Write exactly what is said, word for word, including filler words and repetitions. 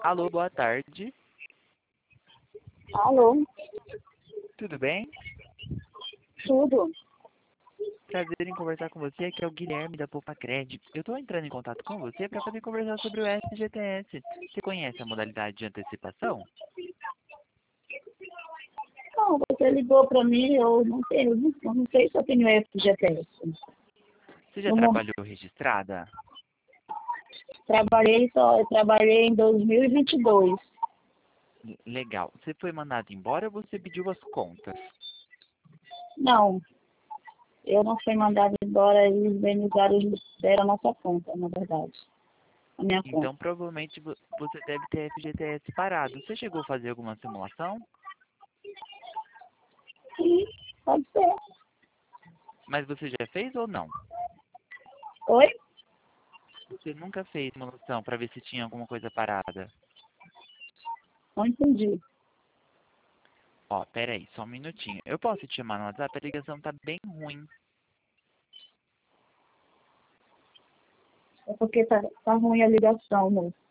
Alô, boa tarde. Alô, Tudo bem? tudo? Prazer em conversar com você. Aqui é o Guilherme da Poupa Cred. Eu estou entrando em contato com você para poder conversar sobre o F G T S. Você conhece a modalidade de antecipação? Não, você ligou para mim, eu não tenho, eu não sei se eu tenho F G T S. Você já No mo- trabalhou registrada? trabalhei só, eu trabalhei em dois mil e vinte e dois. L- Legal. Você foi mandado embora ou você pediu as contas? Não, eu não fui mandada embora, eles indenizaram, eles deram a nossa conta, na verdade, a minha conta. Então, provavelmente vo- você deve ter F G T S parado. Você chegou a fazer alguma simulação? Sim, pode ser. Mas você já fez ou não? Oi? Você nunca fez simulação para ver se tinha alguma coisa parada? Não entendi. Ó, pera aí, só um minutinho. Eu posso te chamar no WhatsApp? A ligação tá bem ruim. É porque tá, tá ruim a ligação, moço.